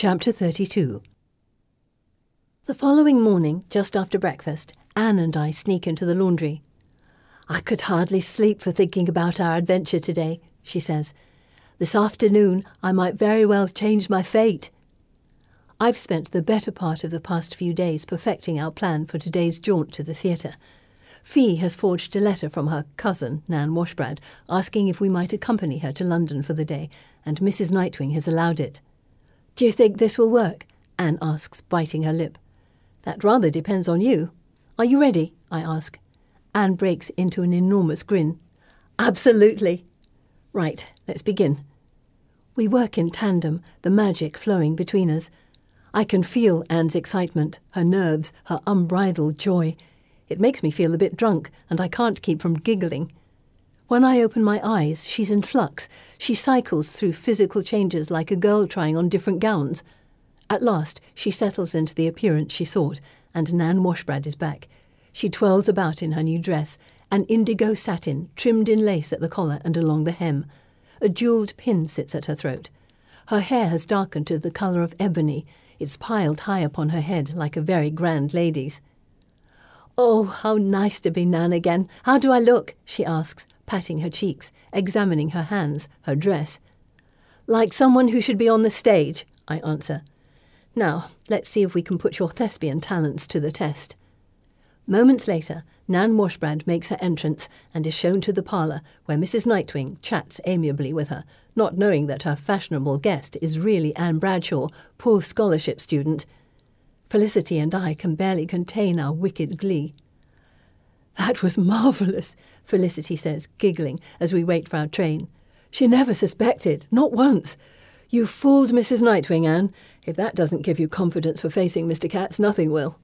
Chapter 32. The following morning, just after breakfast, Anne and I sneak into the laundry. "I could hardly sleep for thinking about our adventure today," she says. "This afternoon I might very well change my fate." I've spent the better part of the past few days perfecting our plan for today's jaunt to the theatre. Fee has forged a letter from her cousin, Nan Washbrad, asking if we might accompany her to London for the day, and Mrs. Nightwing has allowed it. "Do you think this will work?" Anne asks, biting her lip. "That rather depends on you. Are you ready?" I ask. Anne breaks into an enormous grin. "Absolutely." "Right, let's begin." We work in tandem, the magic flowing between us. I can feel Anne's excitement, her nerves, her unbridled joy. It makes me feel a bit drunk, and I can't keep from giggling. When I open my eyes, she's in flux. She cycles through physical changes like a girl trying on different gowns. At last, she settles into the appearance she sought, and Nan Washbrad is back. She twirls about in her new dress, an indigo satin trimmed in lace at the collar and along the hem. A jewelled pin sits at her throat. Her hair has darkened to the colour of ebony. It's piled high upon her head like a very grand lady's. "Oh, how nice to be Nan again. How do I look?" she asks, patting her cheeks, examining her hands, her dress. "Like someone who should be on the stage," I answer. "Now, let's see if we can put your thespian talents to the test." Moments later, Nan Washbrad makes her entrance and is shown to the parlour, where Mrs. Nightwing chats amiably with her, not knowing that her fashionable guest is really Anne Bradshaw, poor scholarship student. Felicity and I can barely contain our wicked glee. "That was marvellous," Felicity says, giggling, as we wait for our train. "She never suspected, not once. You fooled Mrs. Nightwing, Anne. If that doesn't give you confidence for facing Mr. Katz, nothing will."